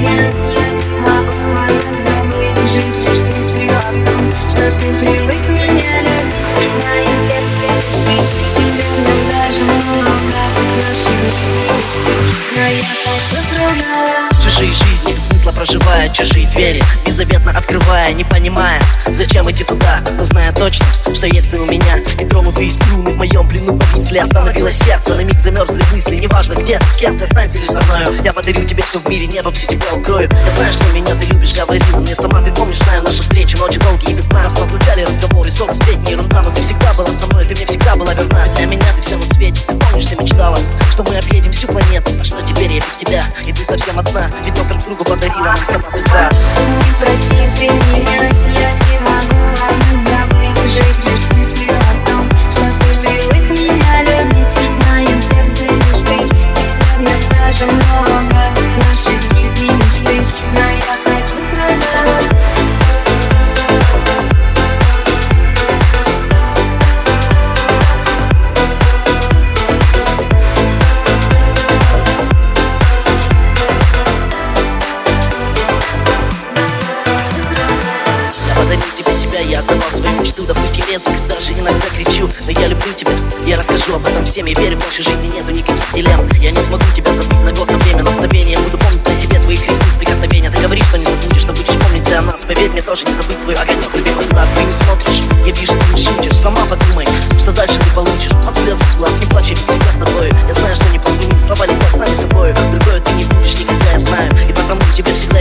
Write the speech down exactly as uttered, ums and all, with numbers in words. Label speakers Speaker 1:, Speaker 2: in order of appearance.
Speaker 1: меня, я не могу это забыть. Жить лишь с мыслью о том, что ты привык меня любить. Мое сердце лишь ты, тебе нам даже много наших мечты, но я хочу другого.
Speaker 2: Чужие жизни без смысла проживая, чужие двери беззаветно открывая, не понимая, зачем идти туда, но зная точно, что есть ты у меня. И тронутые струны в моем плену повисли, остановилось сердце, на миг замерзли мысли. Неважно где, с кем ты, останься лишь со мною. Я подарю тебе все в мире, небо всю тебя укрою. Я знаю, что меня ты любишь, говорила мне сама. Ты помнишь, знаю, наши встречи, ночи долгие и без нас. Разлучали разговоры, ссоры, сплетни, ерунда. Но ты всегда была со мной, ты мне всегда была верна. Для меня ты все на свете, ты помнишь, ты мечтала, что мы объедем всю планету. А что теперь я без тебя, и ты совсем одна. Ведь нас друг другу подарила нам сама судьба.
Speaker 1: Не проси ты меня, я не могу одна забыть. Жить лишь с мыслью о том, что ты привык меня любить. В моем сердце лишь ты, и в нем даже много наших и мечты, но я хочу другого.
Speaker 2: Подарил тебе себя, я отдавал свою мечту. Да пусть я резок, даже иногда кричу, но я люблю тебя, я расскажу об этом всем. Я верю, в нашей жизни нету никаких дилемм. Я не смогу тебя забыть на год, на время, на мгновение. Буду помнить о себе твои кресты с прикосновения. Ты говоришь, что не забудешь, но будешь помнить для нас. Поверь мне, тоже не забыть твой огонек любимый глаз. Ты не смотришь, я вижу, ты не шутишь. Сама подумай, что дальше ты получишь. От слез из глаз, не плачь, я ведь всегда с тобой. Я знаю, что не позвонит, слова летят сами собой. Другое ты не будешь никогда, я знаю, и потому тебе всегда